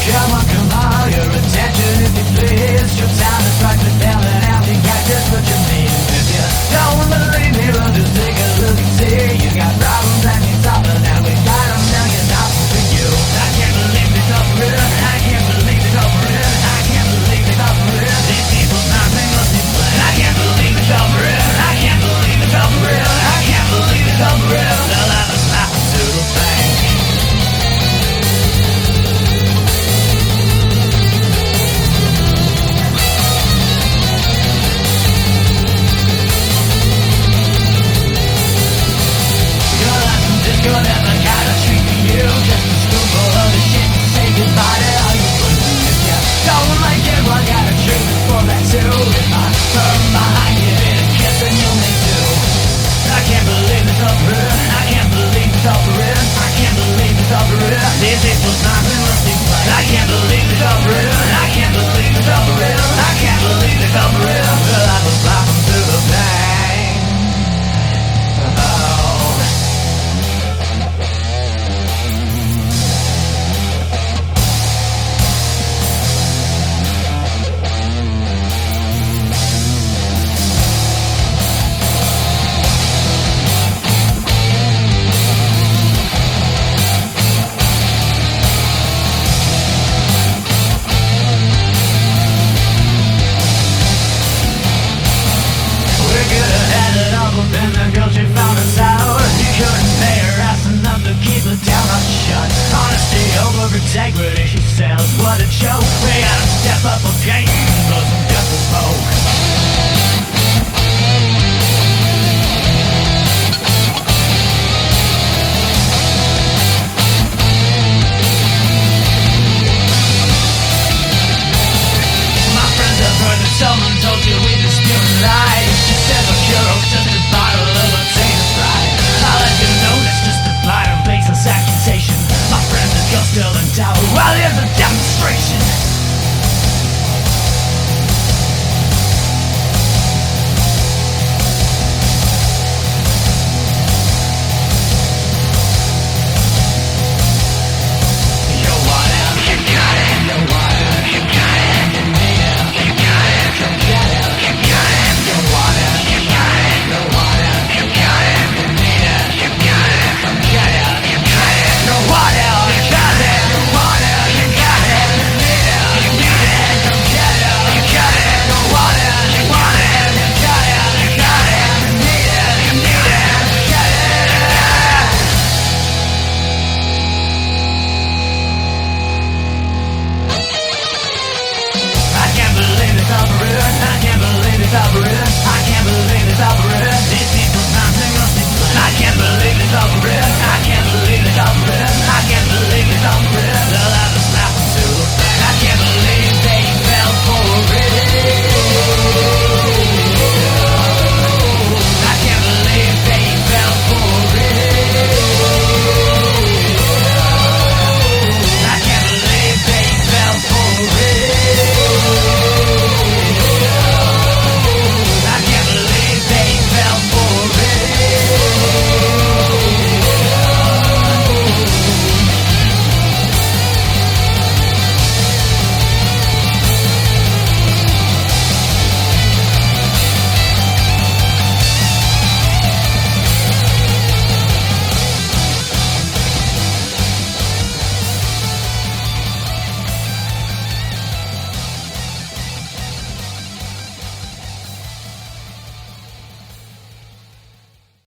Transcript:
Come on, your attention if you please. Your time is right to tell it out. You got just what you need. If you don't believe me, well, just take a look and see. You got problems and you're tougher now. We got a million options for you. I can't believe it's all for real. I can't believe it's all for real. I can't believe it's all for real. These people's minds, they must be playing. I can't believe it's all for real. I can't believe it's all for real. I can't believe it's all for real. They'll have us laughing to the bank. Good and I gotta treat you just a spoonful of the shit to say goodbye to all your blues. If you don't like it, well, I got a treatment for that too. If I turn behind you in a kiss, then you'll make do. I can't believe it's all for real. I can't believe it's all for real. I can't believe it's all for real. These people's minds, they must be playing. I can't believe it's all for real. I can't believe it's all for real. I can't believe it's all for real. Well, I was laughing through the pain. Oh. Then the girl, she found us out. You couldn't pay her ass enough to keep her down on shut. Honesty over integrity, she sells what it shows. We gotta step up again, blow some dust and smoke. My friends have heard that someone told you we dispute and lie. She said the cure's just a bottle of a tainted pride. I'll let you know that's just a blind and baseless accusation. My friend is you're still in doubt. Well, here's a demonstration. I can't believe it's all for real. These people's minds, they must be playing. I can't believe it's all for real.